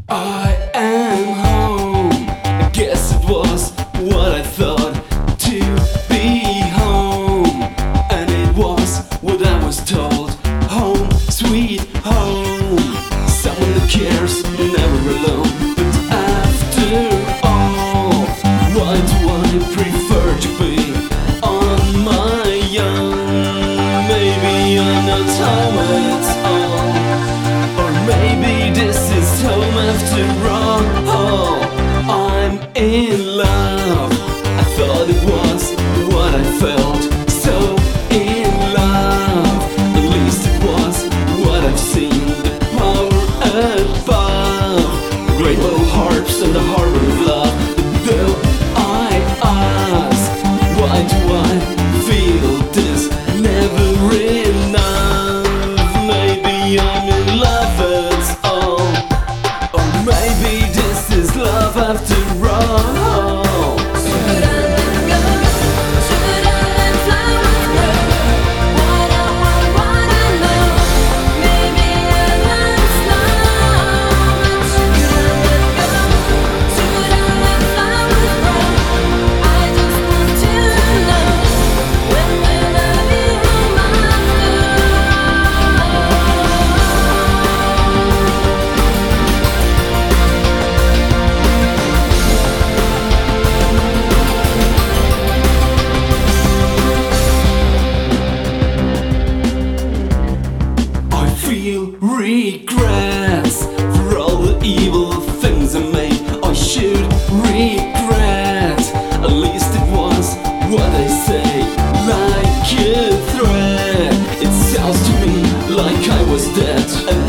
I am home. I guess it was what I thought to be home, and it was what I was told. Home, sweet home. Someone that cares, never alone. But after all, why do I prefer to be on my own? Maybe I'm not how it's all, or maybe this is home after all. I'm in love. I thought it was what I felt. So in love, at least it was what I've seen. The power above, rainbow harps and the harbor of love. But though I ask, why do I feel this never enough? Maybe I'm in love, that's all. Or maybe this is love after all. Should I let go? Should I let flowers grow? What I want, what I know. Maybe I learn slow. Should I let go? Should I let flowers grow? I just want to know when will I be home after I feel regrets for all the evil things I made. I should regret, at least it was what I say, like a threat. It sounds to me like I was dead, and